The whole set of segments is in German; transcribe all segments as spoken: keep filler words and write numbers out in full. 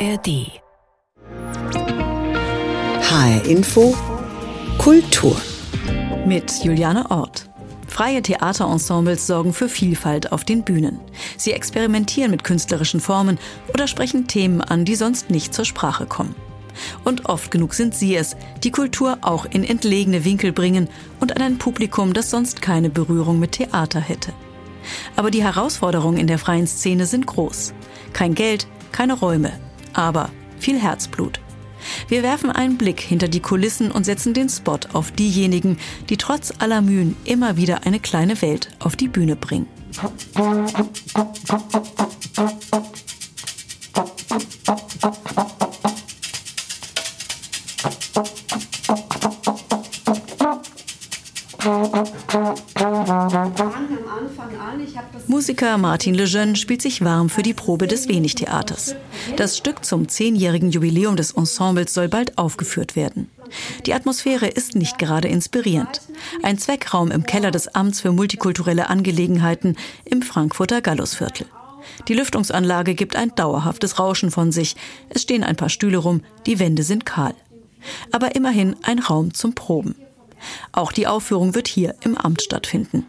R D. H R Info Kultur mit Juliane Ort. Freie Theaterensembles sorgen für Vielfalt auf den Bühnen. Sie experimentieren mit künstlerischen Formen oder sprechen Themen an, die sonst nicht zur Sprache kommen. Und oft genug sind sie es, die Kultur auch in entlegene Winkel bringen und an ein Publikum, das sonst keine Berührung mit Theater hätte. Aber die Herausforderungen in der freien Szene sind groß. Kein Geld, keine Räume, aber viel Herzblut. Wir werfen einen Blick hinter die Kulissen und setzen den Spot auf diejenigen, die trotz aller Mühen immer wieder eine kleine Welt auf die Bühne bringen. Musiker Martin Lejeune spielt sich warm für die Probe des Wenig-Theaters. Das Stück zum zehnjährigen Jubiläum des Ensembles soll bald aufgeführt werden. Die Atmosphäre ist nicht gerade inspirierend. Ein Zweckraum im Keller des Amts für multikulturelle Angelegenheiten im Frankfurter Gallusviertel. Die Lüftungsanlage gibt ein dauerhaftes Rauschen von sich. Es stehen ein paar Stühle rum, die Wände sind kahl. Aber immerhin ein Raum zum Proben. Auch die Aufführung wird hier im Amt stattfinden.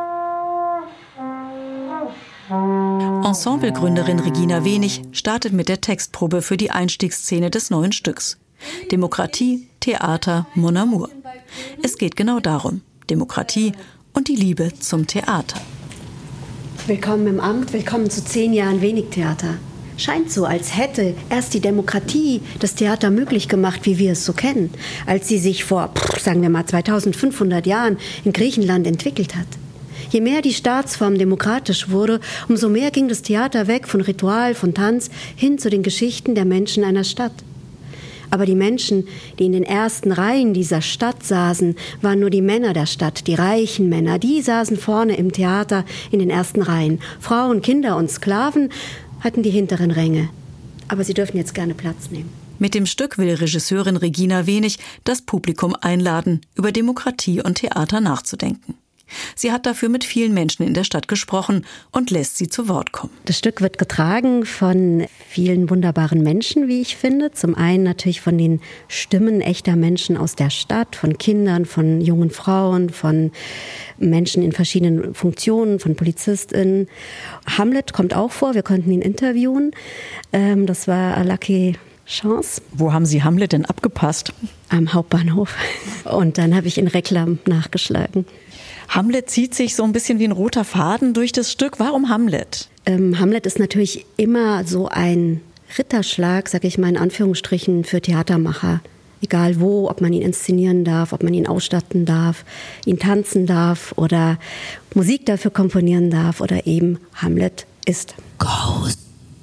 Ensemblegründerin Regina Wenig startet mit der Textprobe für die Einstiegsszene des neuen Stücks. Demokratie, Theater, Mon Amour. Es geht genau darum, Demokratie und die Liebe zum Theater. Willkommen im Amt, willkommen zu zehn Jahren Wenig-Theater. Scheint so, als hätte erst die Demokratie das Theater möglich gemacht, wie wir es so kennen, als sie sich vor, sagen wir mal, zweitausendfünfhundert Jahren in Griechenland entwickelt hat. Je mehr die Staatsform demokratisch wurde, umso mehr ging das Theater weg von Ritual, von Tanz, hin zu den Geschichten der Menschen einer Stadt. Aber die Menschen, die in den ersten Reihen dieser Stadt saßen, waren nur die Männer der Stadt, die reichen Männer. Die saßen vorne im Theater in den ersten Reihen. Frauen, Kinder und Sklaven hatten die hinteren Ränge. Aber sie dürfen jetzt gerne Platz nehmen. Mit dem Stück will Regisseurin Regina Wenig das Publikum einladen, über Demokratie und Theater nachzudenken. Sie hat dafür mit vielen Menschen in der Stadt gesprochen und lässt sie zu Wort kommen. Das Stück wird getragen von vielen wunderbaren Menschen, wie ich finde. Zum einen natürlich von den Stimmen echter Menschen aus der Stadt, von Kindern, von jungen Frauen, von Menschen in verschiedenen Funktionen, von PolizistInnen. Hamlet kommt auch vor, wir konnten ihn interviewen. Das war a lucky Chance. Wo haben Sie Hamlet denn abgepasst? Am Hauptbahnhof. Und dann habe ich in Reklam nachgeschlagen. Hamlet zieht sich so ein bisschen wie ein roter Faden durch das Stück. Warum Hamlet? Ähm, Hamlet ist natürlich immer so ein Ritterschlag, sage ich mal in Anführungsstrichen, für Theatermacher. Egal wo, ob man ihn inszenieren darf, ob man ihn ausstatten darf, ihn tanzen darf oder Musik dafür komponieren darf oder eben Hamlet ist. Ghost.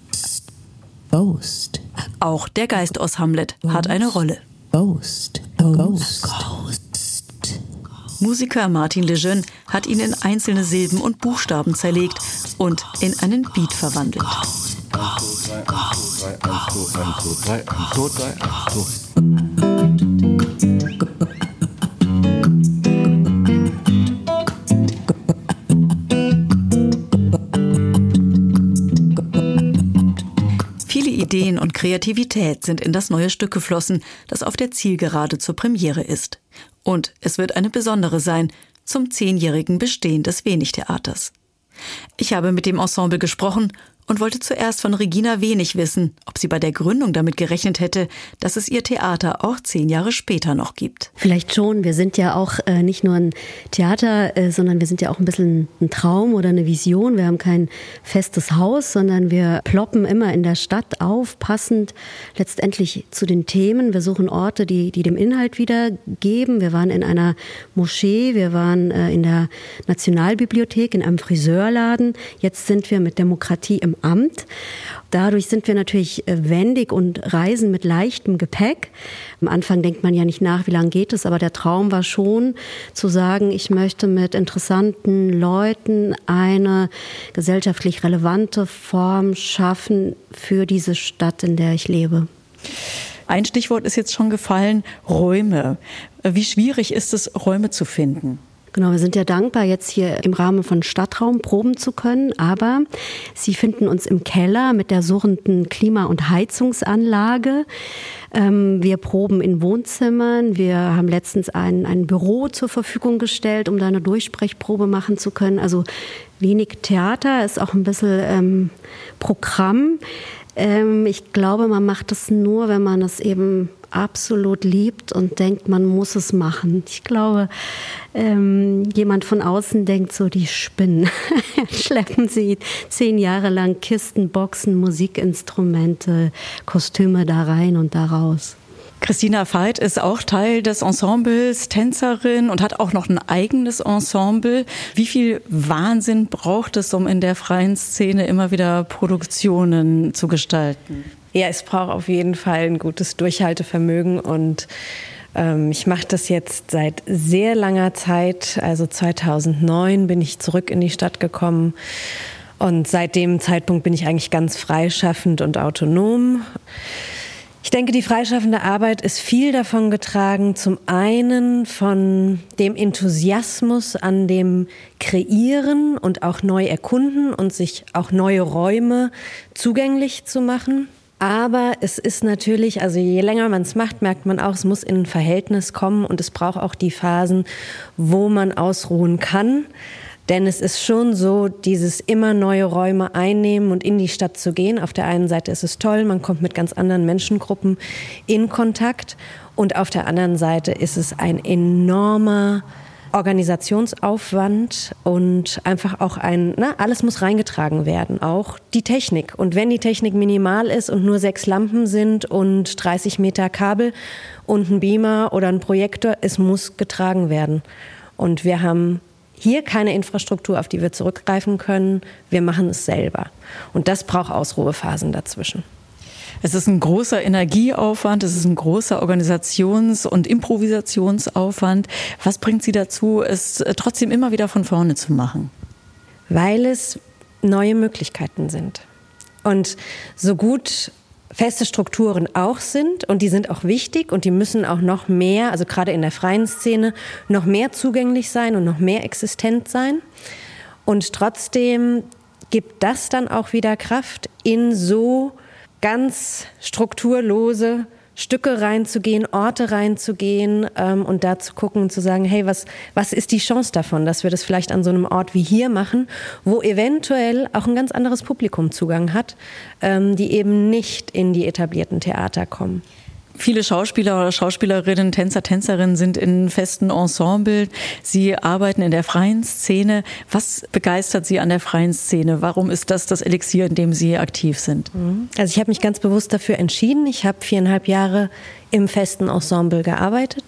Ghost. Auch der Geist aus Hamlet Ghost. Hat eine Rolle. Ghost. Ghost. Ghost. Musiker Martin Lejeune hat ihn in einzelne Silben und Buchstaben zerlegt und in einen Beat verwandelt. Viele Ideen und Kreativität sind in das neue Stück geflossen, das auf der Zielgerade zur Premiere ist. Und es wird eine besondere sein, zum zehnjährigen Bestehen des Wenig-Theaters. Ich habe mit dem Ensemble gesprochen und wollte zuerst von Regina Wenig wissen, ob sie bei der Gründung damit gerechnet hätte, dass es ihr Theater auch zehn Jahre später noch gibt. Vielleicht schon. Wir sind ja auch äh, nicht nur ein Theater, äh, sondern wir sind ja auch ein bisschen ein Traum oder eine Vision. Wir haben kein festes Haus, sondern wir ploppen immer in der Stadt auf, passend letztendlich zu den Themen. Wir suchen Orte, die, die dem Inhalt wiedergeben. Wir waren in einer Moschee, wir waren äh, in der Nationalbibliothek, in einem Friseurladen. Jetzt sind wir mit Demokratie im Amt. Dadurch sind wir natürlich wendig und reisen mit leichtem Gepäck. Am Anfang denkt man ja nicht nach, wie lange geht es, aber der Traum war schon zu sagen, ich möchte mit interessanten Leuten eine gesellschaftlich relevante Form schaffen für diese Stadt, in der ich lebe. Ein Stichwort ist jetzt schon gefallen, Räume. Wie schwierig ist es, Räume zu finden? Genau, wir sind ja dankbar, jetzt hier im Rahmen von Stadtraum proben zu können, aber Sie finden uns im Keller mit der surrenden Klima- und Heizungsanlage. Ähm, wir proben in Wohnzimmern. Wir haben letztens ein, ein Büro zur Verfügung gestellt, um da eine Durchsprechprobe machen zu können. Also wenig Theater, ist auch ein bisschen ähm, Programm. Ähm, ich glaube, man macht das nur, wenn man es eben absolut liebt und denkt, man muss es machen. Ich glaube, ähm, jemand von außen denkt so, die spinnen. Schleppen sie zehn Jahre lang Kisten, Boxen, Musikinstrumente, Kostüme da rein und da raus. Christina Veit ist auch Teil des Ensembles, Tänzerin und hat auch noch ein eigenes Ensemble. Wie viel Wahnsinn braucht es, um in der freien Szene immer wieder Produktionen zu gestalten? Ja, es braucht auf jeden Fall ein gutes Durchhaltevermögen und ähm, ich mache das jetzt seit sehr langer Zeit. Also zweitausendneun bin ich zurück in die Stadt gekommen und seit dem Zeitpunkt bin ich eigentlich ganz freischaffend und autonom. Ich denke, die freischaffende Arbeit ist viel davon getragen, zum einen von dem Enthusiasmus an dem Kreieren und auch neu erkunden und sich auch neue Räume zugänglich zu machen. Aber es ist natürlich, also je länger man es macht, merkt man auch, es muss in ein Verhältnis kommen und es braucht auch die Phasen, wo man ausruhen kann. Denn es ist schon so, dieses immer neue Räume einnehmen und in die Stadt zu gehen. Auf der einen Seite ist es toll, man kommt mit ganz anderen Menschengruppen in Kontakt. Und auf der anderen Seite ist es ein enormer Organisationsaufwand und einfach auch ein, na, alles muss reingetragen werden, auch die Technik. Und wenn die Technik minimal ist und nur sechs Lampen sind und dreißig Meter Kabel und ein Beamer oder ein Projektor, es muss getragen werden. Und wir haben hier keine Infrastruktur, auf die wir zurückgreifen können. Wir machen es selber. Und das braucht Ausruhephasen dazwischen. Es ist ein großer Energieaufwand, es ist ein großer Organisations- und Improvisationsaufwand. Was bringt Sie dazu, es trotzdem immer wieder von vorne zu machen? Weil es neue Möglichkeiten sind. Und so gut feste Strukturen auch sind und die sind auch wichtig und die müssen auch noch mehr, also gerade in der freien Szene, noch mehr zugänglich sein und noch mehr existent sein. Und trotzdem gibt das dann auch wieder Kraft, in so ganz strukturlose Stücke reinzugehen, Orte reinzugehen ähm, und da zu gucken und zu sagen, hey, was, was ist die Chance davon, dass wir das vielleicht an so einem Ort wie hier machen, wo eventuell auch ein ganz anderes Publikum Zugang hat, ähm, die eben nicht in die etablierten Theater kommen. Viele Schauspieler oder Schauspielerinnen, Tänzer, Tänzerinnen sind in festen Ensemble. Sie arbeiten in der freien Szene. Was begeistert Sie an der freien Szene? Warum ist das das Elixier, in dem Sie aktiv sind? Also ich habe mich ganz bewusst dafür entschieden. Ich habe viereinhalb Jahre im festen Ensemble gearbeitet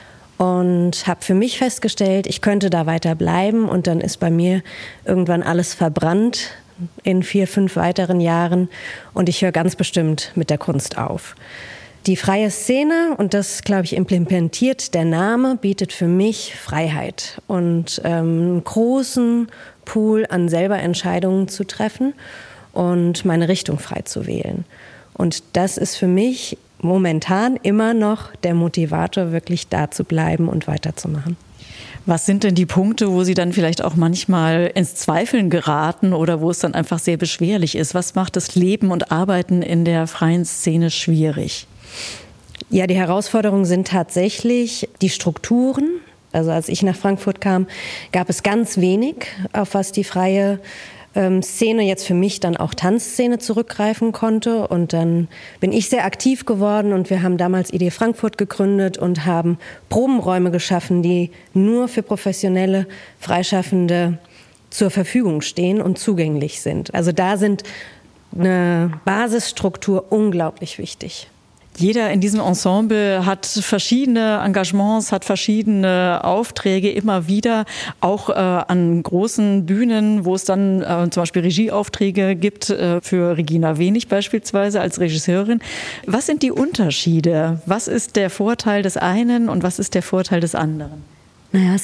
und habe für mich festgestellt, ich könnte da weiter bleiben. Und dann ist bei mir irgendwann alles verbrannt in vier, fünf weiteren Jahren. Und ich höre ganz bestimmt mit der Kunst auf. Die freie Szene, und das, glaube ich, implementiert der Name, bietet für mich Freiheit und ähm, einen großen Pool an selber Entscheidungen zu treffen und meine Richtung frei zu wählen. Und das ist für mich momentan immer noch der Motivator, wirklich da zu bleiben und weiterzumachen. Was sind denn die Punkte, wo Sie dann vielleicht auch manchmal ins Zweifeln geraten oder wo es dann einfach sehr beschwerlich ist? Was macht das Leben und Arbeiten in der freien Szene schwierig? Ja, die Herausforderungen sind tatsächlich die Strukturen. Also als ich nach Frankfurt kam, gab es ganz wenig, auf was die freie ähm, Szene, jetzt für mich dann auch Tanzszene, zurückgreifen konnte. Und dann bin ich sehr aktiv geworden und wir haben damals Idee Frankfurt gegründet und haben Probenräume geschaffen, die nur für professionelle Freischaffende zur Verfügung stehen und zugänglich sind. Also da sind eine Basisstruktur unglaublich wichtig. Jeder in diesem Ensemble hat verschiedene Engagements, hat verschiedene Aufträge immer wieder, auch äh, an großen Bühnen, wo es dann äh, zum Beispiel Regieaufträge gibt, äh, für Regina Wenig beispielsweise als Regisseurin. Was sind die Unterschiede? Was ist der Vorteil des einen und was ist der Vorteil des anderen? Naja, es ist ja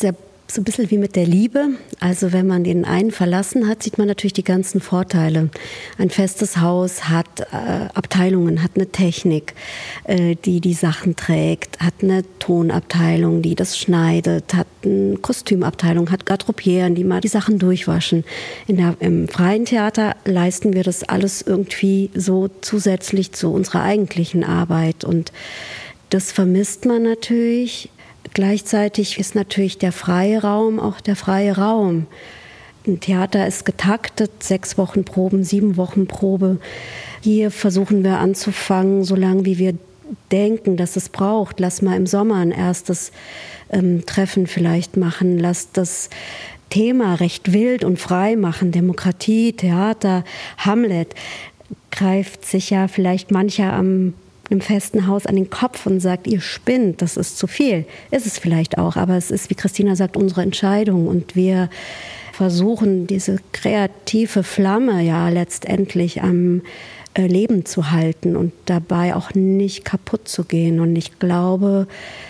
so ein bisschen wie mit der Liebe. Also wenn man den einen verlassen hat, sieht man natürlich die ganzen Vorteile. Ein festes Haus hat äh, Abteilungen, hat eine Technik, äh, die die Sachen trägt, hat eine Tonabteilung, die das schneidet, hat eine Kostümabteilung, hat Garderobieren, die mal die Sachen durchwaschen. In der, im freien Theater leisten wir das alles irgendwie so zusätzlich zu unserer eigentlichen Arbeit. Und das vermisst man natürlich. Gleichzeitig ist natürlich der freie Raum auch der freie Raum. Ein Theater ist getaktet, sechs Wochen Proben, sieben Wochen Probe. Hier versuchen wir anzufangen, so lange wie wir denken, dass es braucht. Lass mal im Sommer ein erstes ähm, Treffen vielleicht machen. Lass das Thema recht wild und frei machen. Demokratie, Theater, Hamlet. Greift sich ja vielleicht mancher am einem festen Haus an den Kopf und sagt, ihr spinnt, das ist zu viel. Ist es vielleicht auch, aber es ist, wie Christina sagt, unsere Entscheidung. Und wir versuchen, diese kreative Flamme ja letztendlich am Leben zu halten und dabei auch nicht kaputt zu gehen. Und ich glaube,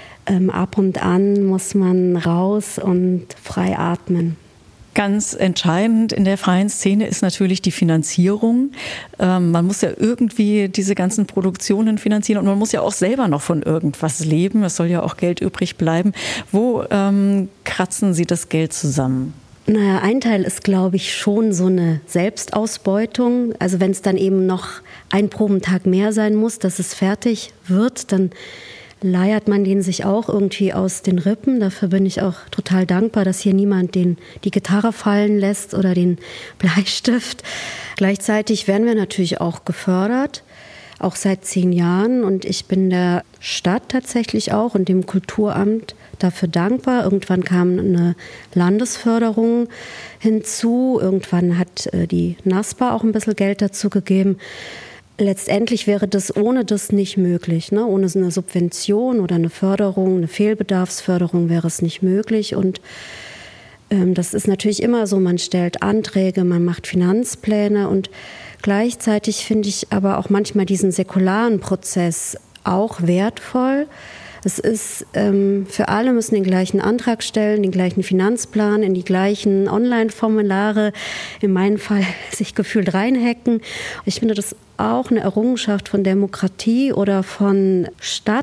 ab und an muss man raus und frei atmen. Ganz entscheidend in der freien Szene ist natürlich die Finanzierung. Ähm, man muss ja irgendwie diese ganzen Produktionen finanzieren und man muss ja auch selber noch von irgendwas leben. Es soll ja auch Geld übrig bleiben. Wo ähm, kratzen Sie das Geld zusammen? Naja, ein Teil ist, glaube ich, schon so eine Selbstausbeutung. Also wenn es dann eben noch ein Probentag mehr sein muss, dass es fertig wird, dann leiert man den sich auch irgendwie aus den Rippen. Dafür bin ich auch total dankbar, dass hier niemand den, die Gitarre fallen lässt oder den Bleistift. Gleichzeitig werden wir natürlich auch gefördert, auch seit zehn Jahren. Und ich bin der Stadt tatsächlich auch und dem Kulturamt dafür dankbar. Irgendwann kam eine Landesförderung hinzu. Irgendwann hat die NASPA auch ein bisschen Geld dazu gegeben. Letztendlich wäre das ohne das nicht möglich. Ne? Ohne eine Subvention oder eine Förderung, eine Fehlbedarfsförderung wäre es nicht möglich. Und ähm, das ist natürlich immer so, man stellt Anträge, man macht Finanzpläne und gleichzeitig finde ich aber auch manchmal diesen säkularen Prozess auch wertvoll. Es ist, ähm, für alle müssen den gleichen Antrag stellen, den gleichen Finanzplan, in die gleichen Online-Formulare, in meinem Fall sich gefühlt reinhacken. Ich finde das auch eine Errungenschaft von Demokratie oder von Stadt.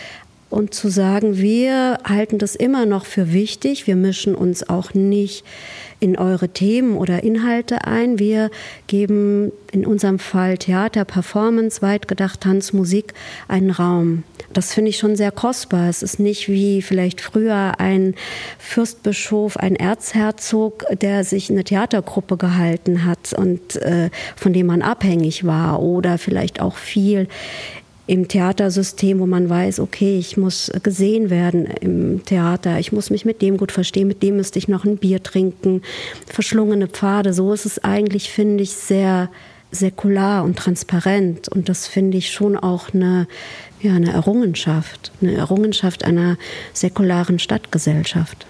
Und zu sagen, wir halten das immer noch für wichtig, wir mischen uns auch nicht in eure Themen oder Inhalte ein. Wir geben in unserem Fall Theater, Performance, weit gedacht Tanz, Musik einen Raum. Das finde ich schon sehr kostbar. Es ist nicht wie vielleicht früher ein Fürstbischof, ein Erzherzog, der sich eine Theatergruppe gehalten hat und äh, von dem man abhängig war oder vielleicht auch viel im Theatersystem, wo man weiß, okay, ich muss gesehen werden im Theater, ich muss mich mit dem gut verstehen, mit dem müsste ich noch ein Bier trinken, verschlungene Pfade. So ist es eigentlich, finde ich, sehr säkular und transparent. Und das finde ich schon auch eine, ja, eine Errungenschaft, eine Errungenschaft einer säkularen Stadtgesellschaft.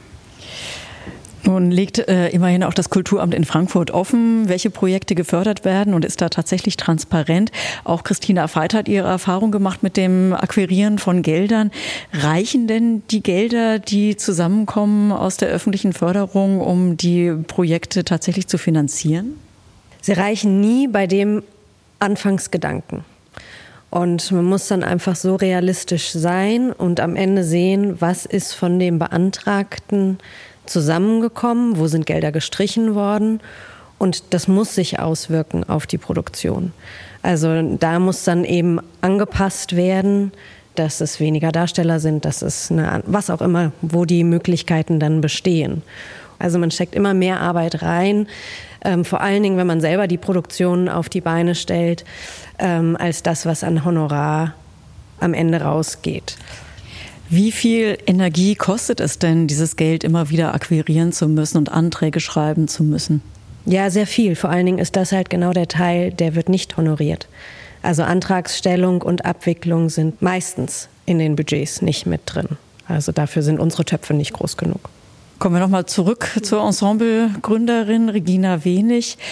Nun legt äh, immerhin auch das Kulturamt in Frankfurt offen, welche Projekte gefördert werden und ist da tatsächlich transparent. Auch Christina Veit hat ihre Erfahrung gemacht mit dem Akquirieren von Geldern. Reichen denn die Gelder, die zusammenkommen aus der öffentlichen Förderung, um die Projekte tatsächlich zu finanzieren? Sie reichen nie bei dem Anfangsgedanken. Und man muss dann einfach so realistisch sein und am Ende sehen, was ist von dem Beantragten zusammengekommen, wo sind Gelder gestrichen worden und das muss sich auswirken auf die Produktion. Also da muss dann eben angepasst werden, dass es weniger Darsteller sind, dass es eine, was auch immer, wo die Möglichkeiten dann bestehen. Also man steckt immer mehr Arbeit rein, ähm, vor allen Dingen, wenn man selber die Produktion auf die Beine stellt, ähm, als das, was an Honorar am Ende rausgeht. Wie viel Energie kostet es denn, dieses Geld immer wieder akquirieren zu müssen und Anträge schreiben zu müssen? Ja, sehr viel. Vor allen Dingen ist das halt genau der Teil, der wird nicht honoriert. Also Antragsstellung und Abwicklung sind meistens in den Budgets nicht mit drin. Also dafür sind unsere Töpfe nicht groß genug. Kommen wir nochmal zurück zur Ensemblegründerin Regina Wenig.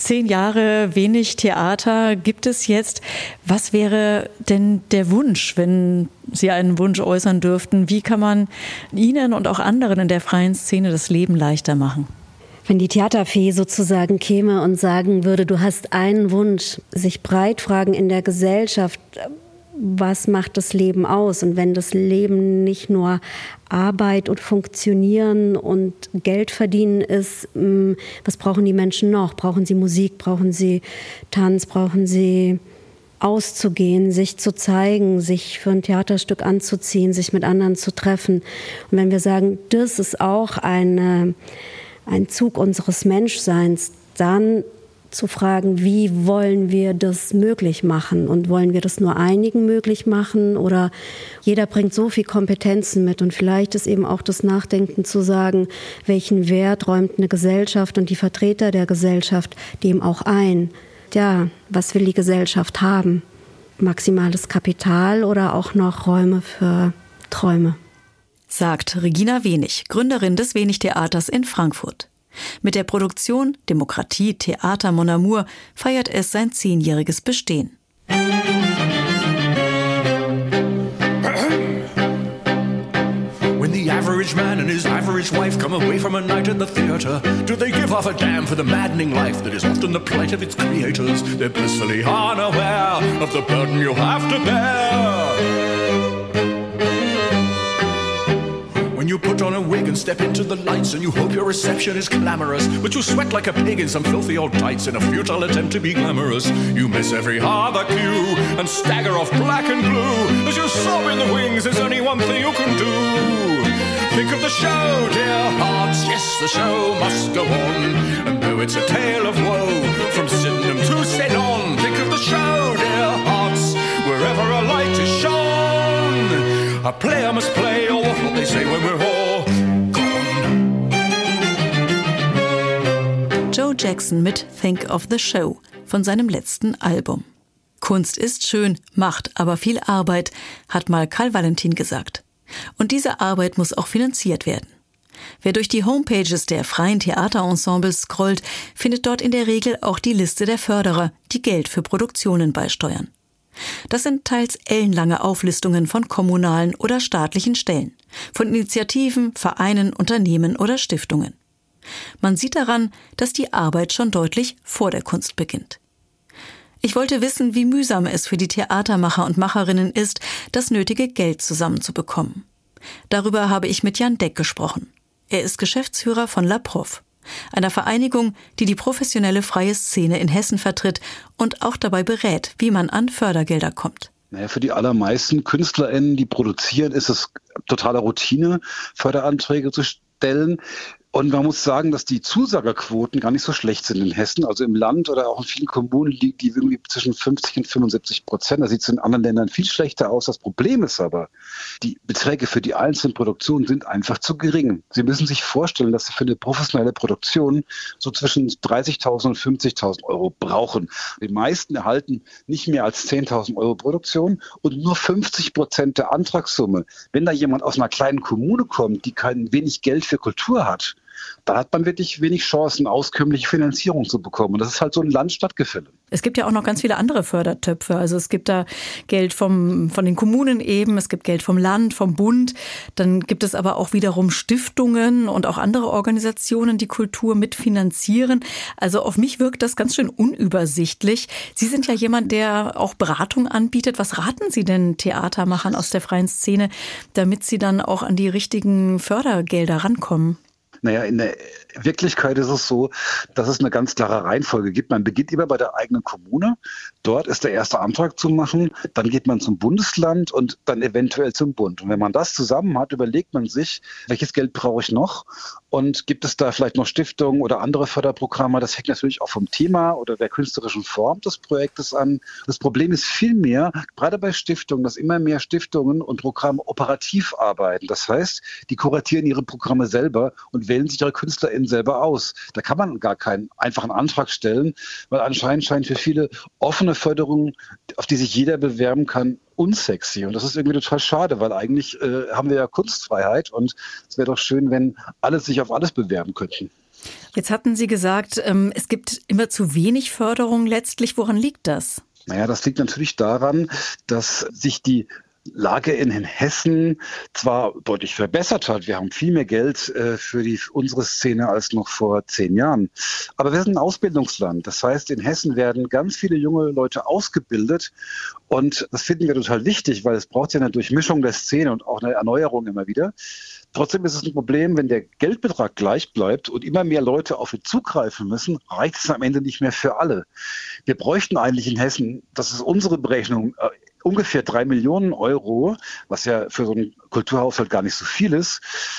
Zehn Jahre wenig Theater gibt es jetzt. Was wäre denn der Wunsch, wenn Sie einen Wunsch äußern dürften? Wie kann man Ihnen und auch anderen in der freien Szene das Leben leichter machen? Wenn die Theaterfee sozusagen käme und sagen würde, du hast einen Wunsch, sich breit fragen in der Gesellschaft, was macht das Leben aus? Und wenn das Leben nicht nur Arbeit und Funktionieren und Geld verdienen ist, was brauchen die Menschen noch? Brauchen sie Musik? Brauchen sie Tanz? Brauchen sie auszugehen, sich zu zeigen, sich für ein Theaterstück anzuziehen, sich mit anderen zu treffen? Und wenn wir sagen, das ist auch eine, ein Zug unseres Menschseins, dann zu fragen, wie wollen wir das möglich machen? Und wollen wir das nur einigen möglich machen? Oder jeder bringt so viel Kompetenzen mit. Und vielleicht ist eben auch das Nachdenken zu sagen, welchen Wert räumt eine Gesellschaft und die Vertreter der Gesellschaft dem auch ein? Ja, was will die Gesellschaft haben? Maximales Kapital oder auch noch Räume für Träume? Sagt Regina Wenig, Gründerin des Wenig-Theaters in Frankfurt. Mit der Produktion Demokratie Theater Mon Amour feiert es sein zehnjähriges Bestehen. When the average man and his average wife come away from a night at the theater, do they give off a damn for the maddening life that is often the plight of its creators? They're blissfully unaware of the burden you have to bear. When you put on a wig and step into the lights and you hope your reception is glamorous, but you sweat like a pig in some filthy old tights in a futile attempt to be glamorous. You miss every other cue and stagger off black and blue. As you sob in the wings, there's only one thing you can do. Think of the show, dear hearts, yes, the show must go on. And though it's a tale of woe, from Sydenham to Ceylon, think of the show, dear hearts, wherever a light is shone. A player must play, or what will they say when we're all gone? Joe Jackson mit Think of the Show von seinem letzten Album. Kunst ist schön, macht aber viel Arbeit, hat mal Karl Valentin gesagt. Und diese Arbeit muss auch finanziert werden. Wer durch die Homepages der freien Theaterensembles scrollt, findet dort in der Regel auch die Liste der Förderer, die Geld für Produktionen beisteuern. Das sind teils ellenlange Auflistungen von kommunalen oder staatlichen Stellen, von Initiativen, Vereinen, Unternehmen oder Stiftungen. Man sieht daran, dass die Arbeit schon deutlich vor der Kunst beginnt. Ich wollte wissen, wie mühsam es für die Theatermacher und Macherinnen ist, das nötige Geld zusammenzubekommen. Darüber habe ich mit Jan Deck gesprochen. Er ist Geschäftsführer von La Prof, einer Vereinigung, die die professionelle freie Szene in Hessen vertritt und auch dabei berät, wie man an Fördergelder kommt. Naja, für die allermeisten KünstlerInnen, die produzieren, ist es totale Routine, Förderanträge zu stellen. Und man muss sagen, dass die Zusagerquoten gar nicht so schlecht sind in Hessen. Also im Land oder auch in vielen Kommunen liegt die irgendwie zwischen fünfzig und fünfundsiebzig Prozent. Da sieht es in anderen Ländern viel schlechter aus. Das Problem ist aber, die Beträge für die einzelnen Produktionen sind einfach zu gering. Sie müssen sich vorstellen, dass Sie für eine professionelle Produktion so zwischen dreißigtausend und fünfzigtausend Euro brauchen. Die meisten erhalten nicht mehr als zehntausend Euro Produktion und nur fünfzig Prozent der Antragssumme. Wenn da jemand aus einer kleinen Kommune kommt, die kein wenig Geld für Kultur hat, da hat man wirklich wenig Chancen, auskömmliche Finanzierung zu bekommen. Und das ist halt so ein Land-Stadt-Gefälle. Es gibt ja auch noch ganz viele andere Fördertöpfe. Also es gibt da Geld vom, von den Kommunen eben, es gibt Geld vom Land, vom Bund. Dann gibt es aber auch wiederum Stiftungen und auch andere Organisationen, die Kultur mitfinanzieren. Also auf mich wirkt das ganz schön unübersichtlich. Sie sind ja jemand, der auch Beratung anbietet. Was raten Sie denn Theatermachern aus der freien Szene, damit sie dann auch an die richtigen Fördergelder rankommen? Naja, in der Wirklichkeit ist es so, dass es eine ganz klare Reihenfolge gibt. Man beginnt immer bei der eigenen Kommune. Dort ist der erste Antrag zu machen. Dann geht man zum Bundesland und dann eventuell zum Bund. Und wenn man das zusammen hat, überlegt man sich, welches Geld brauche ich noch? Und gibt es da vielleicht noch Stiftungen oder andere Förderprogramme? Das hängt natürlich auch vom Thema oder der künstlerischen Form des Projektes an. Das Problem ist vielmehr, gerade bei Stiftungen, dass immer mehr Stiftungen und Programme operativ arbeiten. Das heißt, die kuratieren ihre Programme selber und wählen sich ihre KünstlerInnen selber aus. Da kann man gar keinen einfachen Antrag stellen, weil anscheinend scheint für viele offene Förderungen, auf die sich jeder bewerben kann, unsexy. Und das ist irgendwie total schade, weil eigentlich äh, haben wir ja Kunstfreiheit und es wäre doch schön, wenn alle sich auf alles bewerben könnten. Jetzt hatten Sie gesagt, es gibt immer zu wenig Förderung letztlich. Woran liegt das? Naja, das liegt natürlich daran, dass sich die Lage in Hessen zwar deutlich verbessert hat. Wir haben viel mehr Geld äh, für die, unsere Szene als noch vor zehn Jahren. Aber wir sind ein Ausbildungsland. Das heißt, in Hessen werden ganz viele junge Leute ausgebildet. Und das finden wir total wichtig, weil es braucht ja eine Durchmischung der Szene und auch eine Erneuerung immer wieder. Trotzdem ist es ein Problem, wenn der Geldbetrag gleich bleibt und immer mehr Leute auf ihn zugreifen müssen, reicht es am Ende nicht mehr für alle. Wir bräuchten eigentlich in Hessen, das ist unsere Berechnung, äh, ungefähr drei Millionen Euro, was ja für so einen Kulturhaushalt gar nicht so viel ist.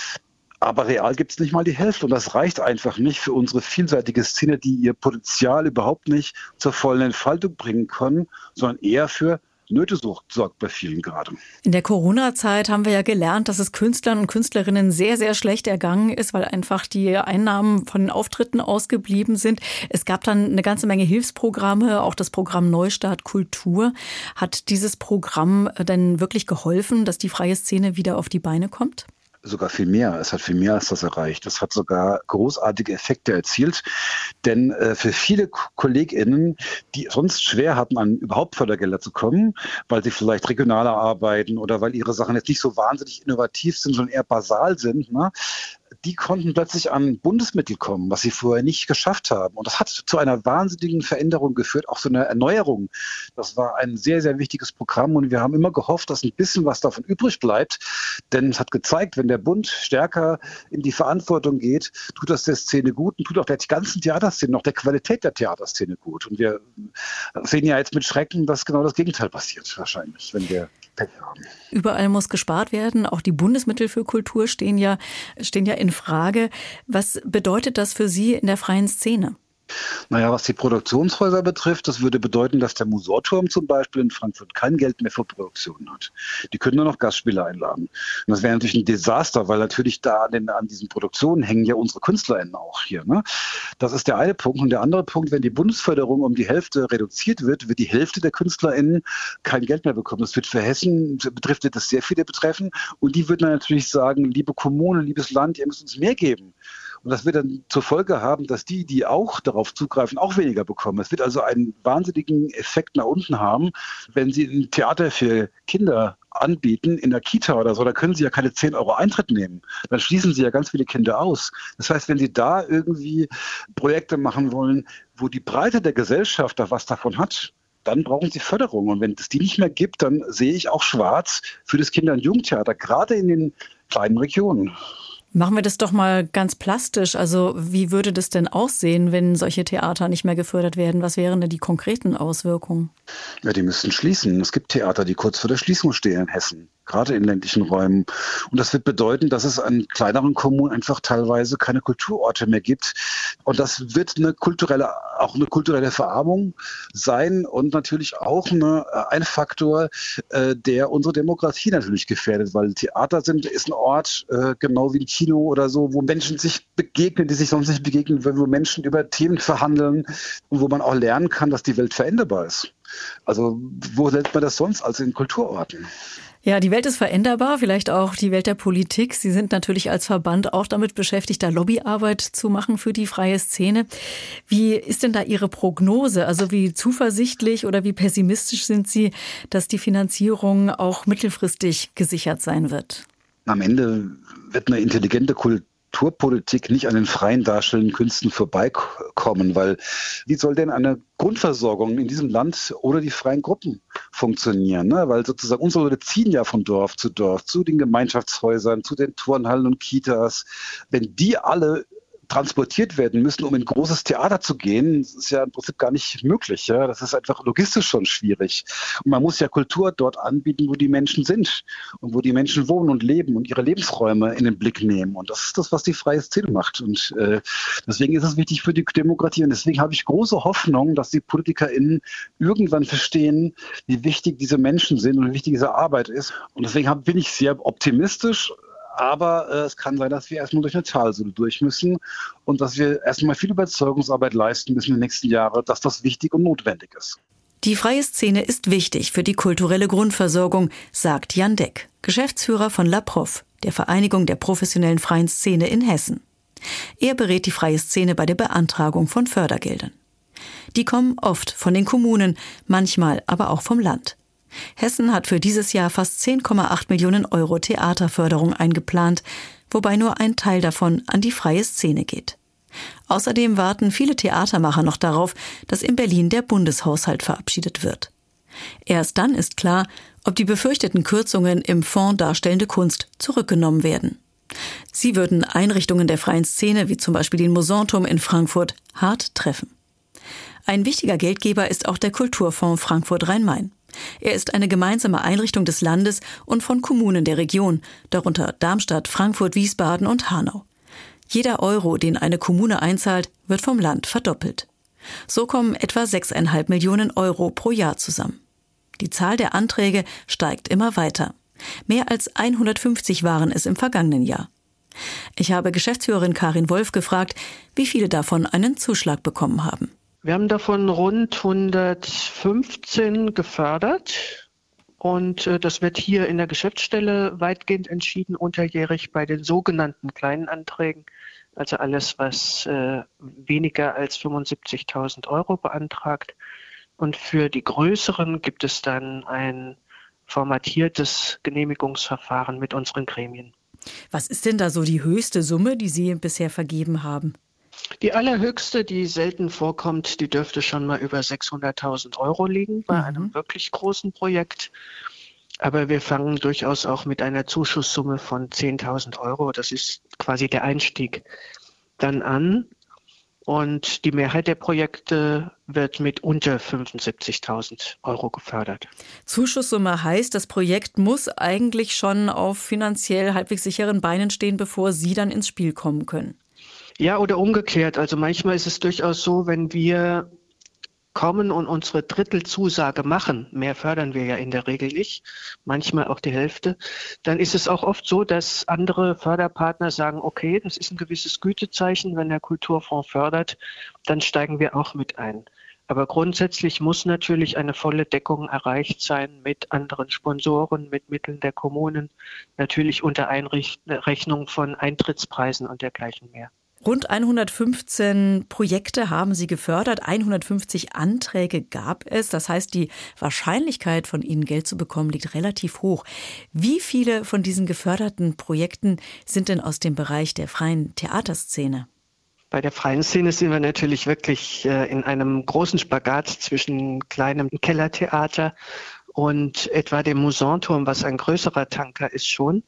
Aber real gibt es nicht mal die Hälfte. Und das reicht einfach nicht für unsere vielseitige Szene, die ihr Potenzial überhaupt nicht zur vollen Entfaltung bringen kann, sondern eher für Nöte sorgt bei vielen gerade. In der Corona-Zeit haben wir ja gelernt, dass es Künstlern und Künstlerinnen sehr, sehr schlecht ergangen ist, weil einfach die Einnahmen von den Auftritten ausgeblieben sind. Es gab dann eine ganze Menge Hilfsprogramme, auch das Programm Neustart Kultur. Hat dieses Programm denn wirklich geholfen, dass die freie Szene wieder auf die Beine kommt? Sogar viel mehr. Es hat viel mehr als das erreicht. Es hat sogar großartige Effekte erzielt. Denn äh, für viele KollegInnen, die sonst schwer hatten, an überhaupt Fördergelder zu kommen, weil sie vielleicht regionaler arbeiten oder weil ihre Sachen jetzt nicht so wahnsinnig innovativ sind, sondern eher basal sind, ne? Die konnten plötzlich an Bundesmittel kommen, was sie vorher nicht geschafft haben. Und das hat zu einer wahnsinnigen Veränderung geführt, auch zu einer Erneuerung. Das war ein sehr, sehr wichtiges Programm und wir haben immer gehofft, dass ein bisschen was davon übrig bleibt. Denn es hat gezeigt, wenn der Bund stärker in die Verantwortung geht, tut das der Szene gut und tut auch der ganzen Theaterszene, auch der Qualität der Theaterszene gut. Und wir sehen ja jetzt mit Schrecken, dass genau das Gegenteil passiert wahrscheinlich, wenn wir Pech haben. Überall muss gespart werden. Auch die Bundesmittel für Kultur stehen ja, stehen ja in Frage. Was bedeutet das für Sie in der freien Szene? Naja, was die Produktionshäuser betrifft, das würde bedeuten, dass der Musorturm zum Beispiel in Frankfurt kein Geld mehr für Produktionen hat. Die können nur noch Gastspieler einladen. Und das wäre natürlich ein Desaster, weil natürlich da an, den, an diesen Produktionen hängen ja unsere KünstlerInnen auch hier. Ne? Das ist der eine Punkt. Und der andere Punkt, wenn die Bundesförderung um die Hälfte reduziert wird, wird die Hälfte der KünstlerInnen kein Geld mehr bekommen. Das wird für Hessen, betrifft wird das sehr viele betreffen. Und die würden dann natürlich sagen, liebe Kommune, liebes Land, ihr müsst uns mehr geben. Und das wird dann zur Folge haben, dass die, die auch darauf zugreifen, auch weniger bekommen. Es wird also einen wahnsinnigen Effekt nach unten haben. Wenn Sie ein Theater für Kinder anbieten, in der Kita oder so, da können Sie ja keine zehn Euro Eintritt nehmen. Dann schließen Sie ja ganz viele Kinder aus. Das heißt, wenn Sie da irgendwie Projekte machen wollen, wo die Breite der Gesellschaft da was davon hat, dann brauchen Sie Förderung. Und wenn es die nicht mehr gibt, dann sehe ich auch schwarz für das Kinder- und Jugendtheater, gerade in den kleinen Regionen. Machen wir das doch mal ganz plastisch. Also wie würde das denn aussehen, wenn solche Theater nicht mehr gefördert werden? Was wären denn die konkreten Auswirkungen? Ja, die müssten schließen. Es gibt Theater, die kurz vor der Schließung stehen in Hessen, gerade in ländlichen Räumen. Und das wird bedeuten, dass es an kleineren Kommunen einfach teilweise keine Kulturorte mehr gibt. Und das wird eine kulturelle, auch eine kulturelle Verarmung sein und natürlich auch eine, ein Faktor, äh, der unsere Demokratie natürlich gefährdet, weil Theater sind, ist ein Ort, äh, genau wie ein Kino oder so, wo Menschen sich begegnen, die sich sonst nicht begegnen, wo Menschen über Themen verhandeln und wo man auch lernen kann, dass die Welt veränderbar ist. Also wo lernt man das sonst als in Kulturorten? Ja, die Welt ist veränderbar, vielleicht auch die Welt der Politik. Sie sind natürlich als Verband auch damit beschäftigt, da Lobbyarbeit zu machen für die freie Szene. Wie ist denn da Ihre Prognose? Also wie zuversichtlich oder wie pessimistisch sind Sie, dass die Finanzierung auch mittelfristig gesichert sein wird? Am Ende wird eine intelligente Kulturpolitik nicht an den freien darstellenden Künsten vorbeikommen, weil wie soll denn eine Grundversorgung in diesem Land ohne die freien Gruppen funktionieren? Ne? Weil sozusagen unsere Leute ziehen ja von Dorf zu Dorf, zu den Gemeinschaftshäusern, zu den Turnhallen und Kitas. Wenn die alle transportiert werden müssen, um in ein großes Theater zu gehen, das ist ja im Prinzip gar nicht möglich. Ja? Das ist einfach logistisch schon schwierig. Und man muss ja Kultur dort anbieten, wo die Menschen sind und wo die Menschen wohnen und leben und ihre Lebensräume in den Blick nehmen. Und das ist das, was die freie Szene macht. Und äh, deswegen ist es wichtig für die Demokratie. Und deswegen habe ich große Hoffnung, dass die PolitikerInnen irgendwann verstehen, wie wichtig diese Menschen sind und wie wichtig diese Arbeit ist. Und deswegen hab, bin ich sehr optimistisch. Aber äh, es kann sein, dass wir erstmal durch eine Talsohle durch müssen und dass wir erstmal viel Überzeugungsarbeit leisten müssen in den nächsten Jahren, dass das wichtig und notwendig ist. Die freie Szene ist wichtig für die kulturelle Grundversorgung, sagt Jan Deck, Geschäftsführer von La Prof, der Vereinigung der professionellen freien Szene in Hessen. Er berät die freie Szene bei der Beantragung von Fördergeldern. Die kommen oft von den Kommunen, manchmal aber auch vom Land. Hessen hat für dieses Jahr fast zehn Komma acht Millionen Euro Theaterförderung eingeplant, wobei nur ein Teil davon an die freie Szene geht. Außerdem warten viele Theatermacher noch darauf, dass in Berlin der Bundeshaushalt verabschiedet wird. Erst dann ist klar, ob die befürchteten Kürzungen im Fonds Darstellende Kunst zurückgenommen werden. Sie würden Einrichtungen der freien Szene, wie zum Beispiel den Mosanturm in Frankfurt, hart treffen. Ein wichtiger Geldgeber ist auch der Kulturfonds Frankfurt-Rhein-Main. Er ist eine gemeinsame Einrichtung des Landes und von Kommunen der Region, darunter Darmstadt, Frankfurt, Wiesbaden und Hanau. Jeder Euro, den eine Kommune einzahlt, wird vom Land verdoppelt. So kommen etwa sechseinhalb Millionen Euro pro Jahr zusammen. Die Zahl der Anträge steigt immer weiter. Mehr als hundertfünfzig waren es im vergangenen Jahr. Ich habe Geschäftsführerin Karin Wolf gefragt, wie viele davon einen Zuschlag bekommen haben. Wir haben davon rund hundertfünfzehn gefördert und äh, das wird hier in der Geschäftsstelle weitgehend entschieden, unterjährig bei den sogenannten kleinen Anträgen, also alles, was äh, weniger als fünfundsiebzigtausend Euro beantragt. Und für die größeren gibt es dann ein formatiertes Genehmigungsverfahren mit unseren Gremien. Was ist denn da so die höchste Summe, die Sie bisher vergeben haben? Die allerhöchste, die selten vorkommt, die dürfte schon mal über sechshunderttausend Euro liegen bei mhm. einem wirklich großen Projekt. Aber wir fangen durchaus auch mit einer Zuschusssumme von zehntausend Euro, das ist quasi der Einstieg, dann an. Und die Mehrheit der Projekte wird mit unter fünfundsiebzigtausend Euro gefördert. Zuschusssumme heißt, das Projekt muss eigentlich schon auf finanziell halbwegs sicheren Beinen stehen, bevor Sie dann ins Spiel kommen können. Ja, oder umgekehrt. Also manchmal ist es durchaus so, wenn wir kommen und unsere Drittelzusage machen, mehr fördern wir ja in der Regel nicht, manchmal auch die Hälfte, dann ist es auch oft so, dass andere Förderpartner sagen, okay, das ist ein gewisses Gütezeichen, wenn der Kulturfonds fördert, dann steigen wir auch mit ein. Aber grundsätzlich muss natürlich eine volle Deckung erreicht sein mit anderen Sponsoren, mit Mitteln der Kommunen, natürlich unter Einrechnung von Eintrittspreisen und dergleichen mehr. Rund hundertfünfzehn Projekte haben Sie gefördert, hundertfünfzig Anträge gab es. Das heißt, die Wahrscheinlichkeit, von Ihnen Geld zu bekommen, liegt relativ hoch. Wie viele von diesen geförderten Projekten sind denn aus dem Bereich der freien Theaterszene? Bei der freien Szene sind wir natürlich wirklich in einem großen Spagat zwischen kleinem Kellertheater und etwa dem Mosanturm, was ein größerer Tanker ist schon.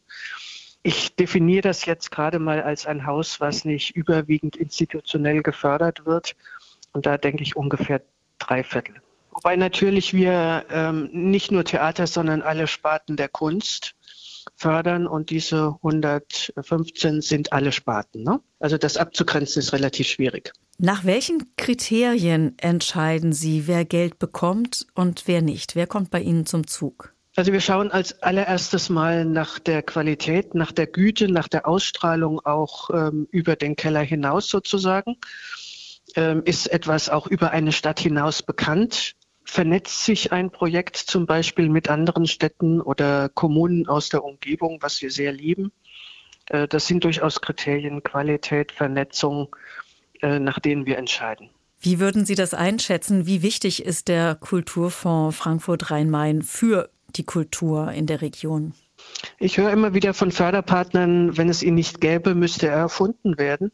Ich definiere das jetzt gerade mal als ein Haus, was nicht überwiegend institutionell gefördert wird. Und da denke ich ungefähr drei Viertel. Wobei natürlich wir ähm, nicht nur Theater, sondern alle Sparten der Kunst fördern. Und diese hundertfünfzehn sind alle Sparten, ne? Also das abzugrenzen ist relativ schwierig. Nach welchen Kriterien entscheiden Sie, wer Geld bekommt und wer nicht? Wer kommt bei Ihnen zum Zug? Also wir schauen als allererstes mal nach der Qualität, nach der Güte, nach der Ausstrahlung auch ähm, über den Keller hinaus sozusagen. Ähm, ist etwas auch über eine Stadt hinaus bekannt? Vernetzt sich ein Projekt zum Beispiel mit anderen Städten oder Kommunen aus der Umgebung, was wir sehr lieben? Äh, das sind durchaus Kriterien, Qualität, Vernetzung, äh, nach denen wir entscheiden. Wie würden Sie das einschätzen? Wie wichtig ist der Kulturfonds Frankfurt-Rhein-Main für die Kultur in der Region? Ich höre immer wieder von Förderpartnern, wenn es ihn nicht gäbe, müsste er erfunden werden.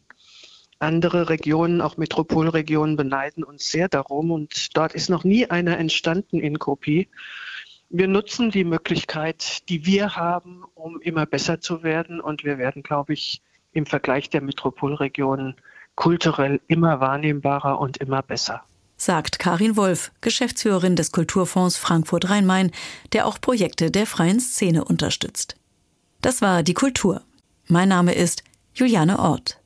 Andere Regionen, auch Metropolregionen, beneiden uns sehr darum und dort ist noch nie einer entstanden in Kopie. Wir nutzen die Möglichkeit, die wir haben, um immer besser zu werden und wir werden, glaube ich, im Vergleich der Metropolregionen kulturell immer wahrnehmbarer und immer besser. Sagt Karin Wolf, Geschäftsführerin des Kulturfonds Frankfurt-Rhein-Main, der auch Projekte der freien Szene unterstützt. Das war die Kultur. Mein Name ist Juliane Ort.